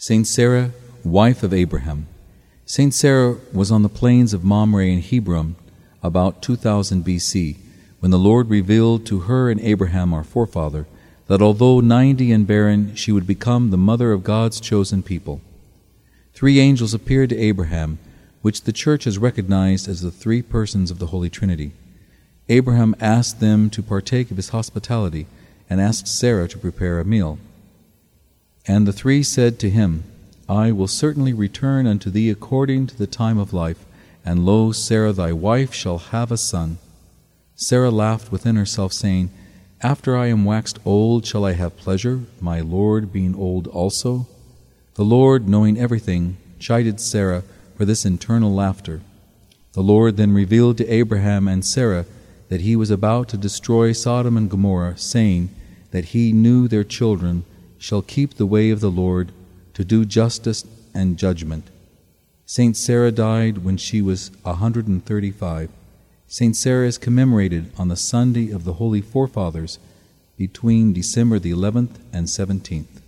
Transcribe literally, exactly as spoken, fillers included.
Saint Sarah, wife of Abraham. Saint Sarah was on the plains of Mamre in Hebron about two thousand B C, when the Lord revealed to her and Abraham, our forefather, that although ninety and barren, she would become the mother of God's chosen people. Three angels appeared to Abraham, which the Church has recognized as the three persons of the Holy Trinity. Abraham asked them to partake of his hospitality and asked Sarah to prepare a meal. And the three said to him, I will certainly return unto thee according to the time of life, and lo, Sarah thy wife shall have a son. Sarah laughed within herself, saying, After I am waxed old shall I have pleasure, my Lord being old also? The Lord, knowing everything, chided Sarah for this internal laughter. The Lord then revealed to Abraham and Sarah that he was about to destroy Sodom and Gomorrah, saying that he knew their children shall keep the way of the Lord to do justice and judgment. Saint Sarah died when she was a hundred and thirty-five. Saint Sarah is commemorated on the Sunday of the Holy Forefathers between December the eleventh and seventeenth.